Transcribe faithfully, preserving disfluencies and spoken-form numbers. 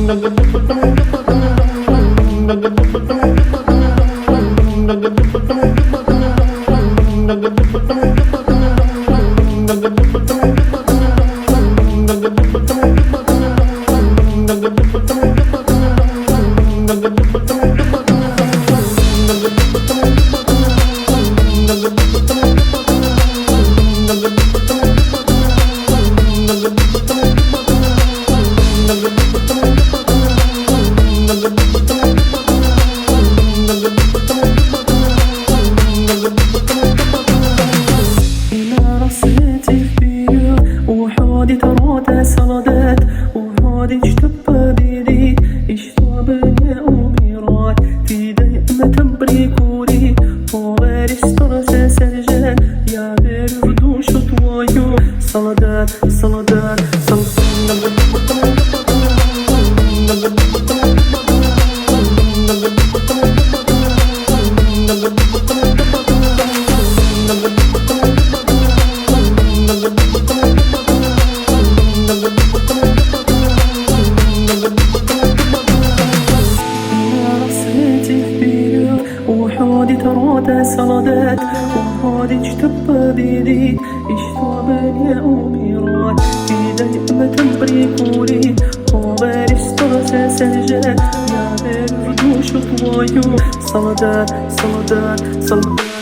صلادات وهادي اجتبى بيديك اشتوى يا أميرات في دائما تبريكولي وغير استرسى سرجان يا غير ردوش طوايو صلادات صلادات صلادات وحودي تروت صلادات وحودي اجتبى بيديك اشتوى يا أميرات في دائما تبريكولي وغير استرسى سرجان يا غير ردوش طوايو صلادات صلادات صلادات